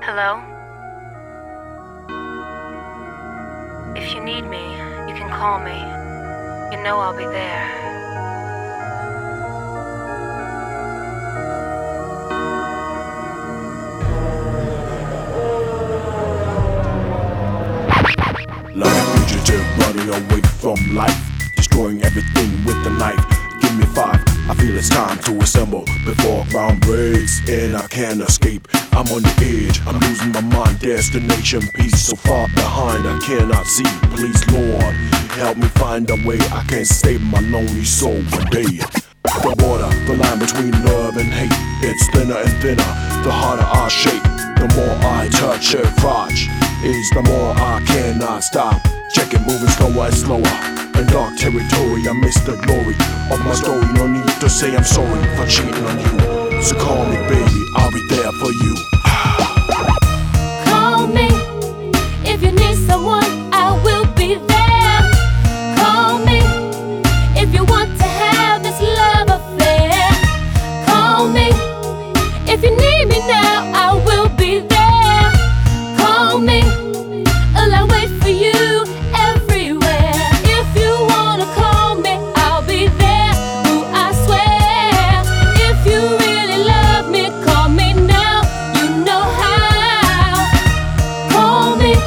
Hello? If you need me, you can call me. You know I'll be there. Like a fugitive running away from life, destroying everything with a knife. Give me 5, I feel it's time to assemble before ground breaks and I can't escape. I'm on the edge, I'm losing my mind. Destination, peace so far behind I cannot see. Please Lord, help me find a way. I can't save my lonely soul one day. The water, the line between love and hate, it's thinner and thinner, the harder I shake. The more I touch her crotch is the more I cannot stop. Check it moving slower and slower. In dark territory, I miss the glory of my story. No need to say I'm sorry for cheating on you. So call me baby, I'll be there for you. Call me if you need someone, I will be there. Call me if you want to have this love affair. Call me if you need me now, I will be there. Call me, I'll wait for you everywhere. If you wanna call me, I'll be there. Ooh, I swear. If you really love me, call me now. You know how. Call me,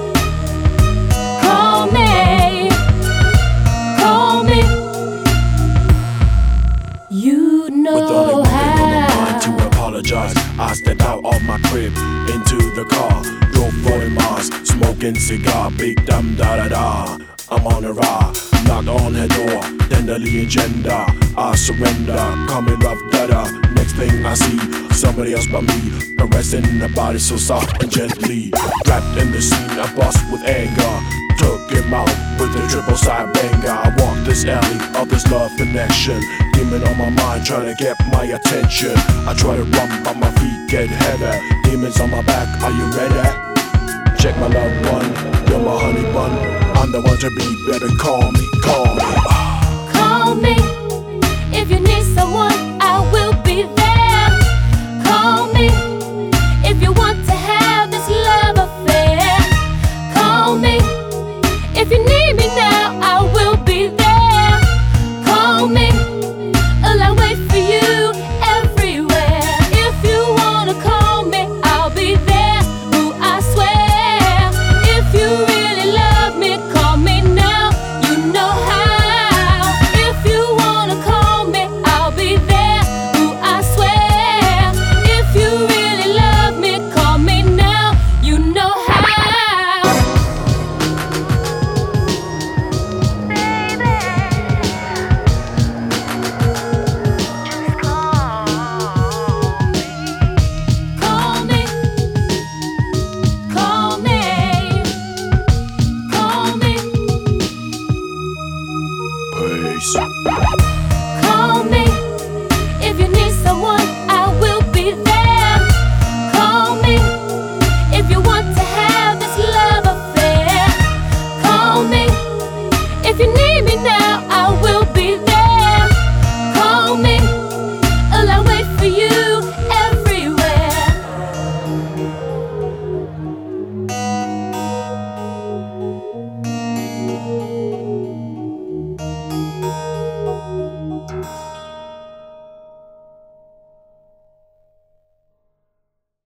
call me, call me. You know With only one thing on my mind how. to apologize, I stepped out of my crib into the car, drove 40 miles, smoking cigar, big dum da da da. I'm on a ride, knocked on her door, tenderly engender. I surrender, coming rough dada. Next thing I see, somebody else but me, caressing the body so soft and gently. Trapped in the scene, I bust with anger. Took him out with a triple side banger. I walked this alley of this love connection, demon on my mind trying to get my attention. I try to run but my feet get heavy. Demons on my back, are you ready? Check my loved one, you're my honey bun. I'm the one to be, better call me, call me. Call me